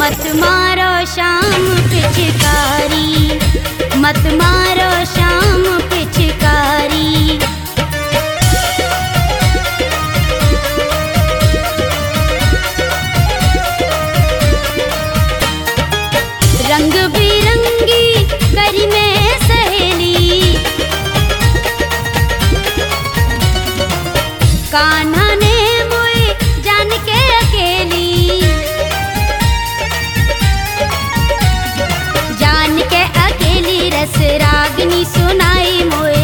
मत मारो शाम पिचकारी, मत मारो शाम पिचकारी। रंग बिरंगी करी में सहेली, कान्हा ने मोए जान के अकेली, जान के अकेली रस रागनी सुनाई मोए।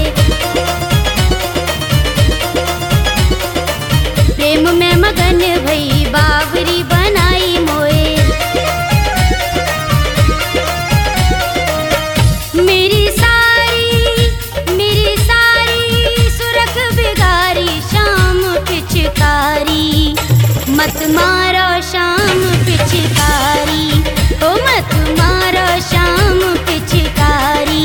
प्रेम में मगन भई बावरी बनाई मोए। मेरी सारी सुरख बिगारी शाम पिचकारी, मत मारो शाम पिचकारी, ओ मत मारो शाम पिचकारी।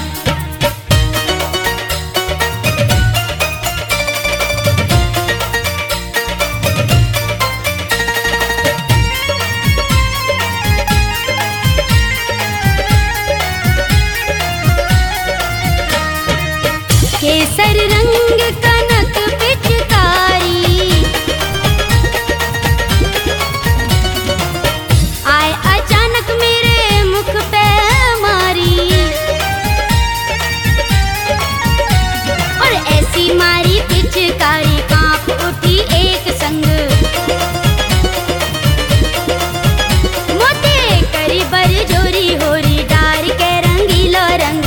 केसर रंग कनक पिचकारी, आए अचानक मेरे मुख पे मारी, और ऐसी मारी पिचकारी कांप उठी एक संग। मोते करी बरजोरी होरी डार के रंगीलो रंग।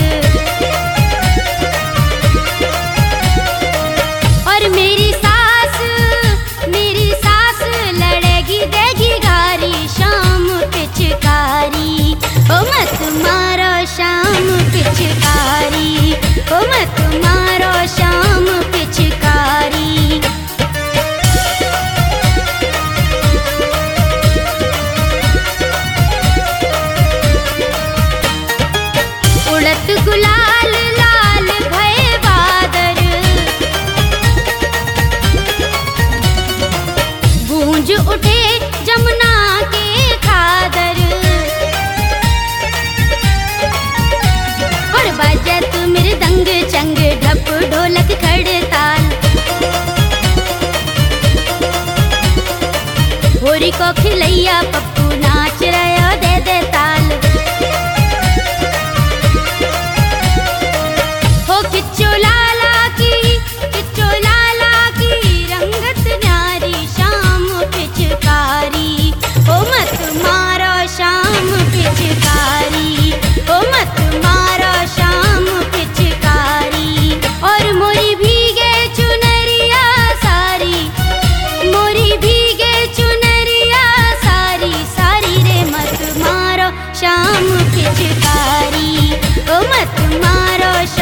और मेरी सास लड़ेगी देगी गारी शाम पिचकारी, ओ मत मारो शाम पिचकारी, ओ मत मारो शाम पिचकारी। उड़त गुलाल लाल भय बादर, गूंज उठे जमुना के खादर, और बजत मृदंग चंग ढप ढोलक खड़ताल। होरी को खिलैया पप्पू नाच रहा दे दे ताल। हो किच्चो लाला की रंगत न्यारी शाम पिचकारी, ओ मत मारो शाम पिचकारी, ओ मत मारो शाम पिचकारी। और मोरी भीगे चुनरिया सारी, मोरी भीगे चुनरिया सारी सारी रे, मत मारो शाम पिचकारी, ओ मत मारो शाम